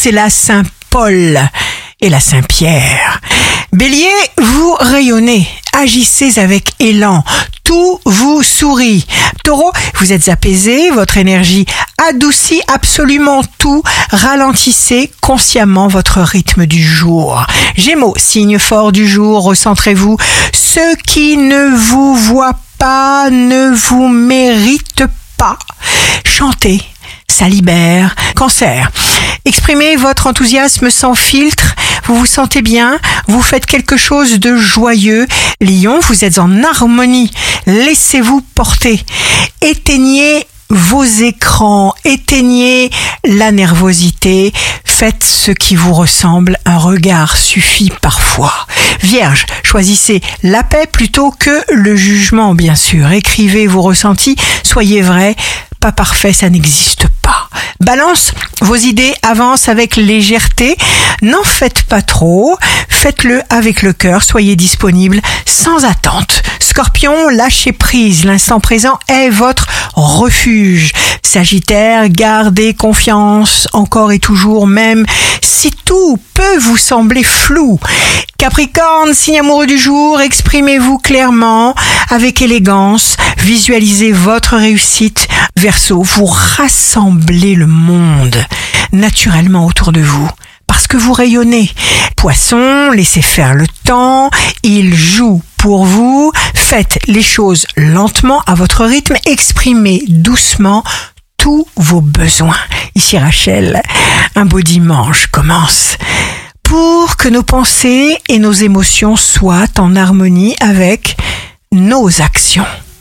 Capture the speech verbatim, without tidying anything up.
c'est la Saint-Paul et la Saint-Pierre. Bélier, vous rayonnez, agissez avec élan, tout vous sourit. Taureau, vous êtes apaisé, votre énergie adoucit absolument tout, ralentissez consciemment votre rythme du jour. Gémeaux, signe fort du jour, recentrez-vous. Ceux qui ne vous voient pas ne vous méritent pas. Chantez, ça libère. Cancer, exprimez votre enthousiasme sans filtre. Vous vous sentez bien, vous faites quelque chose de joyeux. Lion, vous êtes en harmonie, laissez-vous porter. Éteignez vos écrans, éteignez la nervosité, faites ce qui vous ressemble, un regard suffit parfois. Vierge, choisissez la paix plutôt que le jugement, bien sûr. Écrivez vos ressentis, soyez vrai, pas parfait, ça n'existe pas. Balance, vos idées avancent avec légèreté, n'en faites pas trop, faites-le avec le cœur, soyez disponible sans attente. Scorpion, lâchez prise, l'instant présent est votre refuge. Sagittaire, gardez confiance encore et toujours, même si tout peut vous sembler flou. Capricorne, signe amoureux du jour, exprimez-vous clairement, avec élégance, visualisez votre réussite. Verseau, vous rassemblez le monde naturellement autour de vous, parce que vous rayonnez. Poisson, laissez faire le temps, il joue pour vous, faites les choses lentement à votre rythme, exprimez doucement tous vos besoins. Ici Rachel, un beau dimanche commence. Pour que nos pensées et nos émotions soient en harmonie avec nos actions.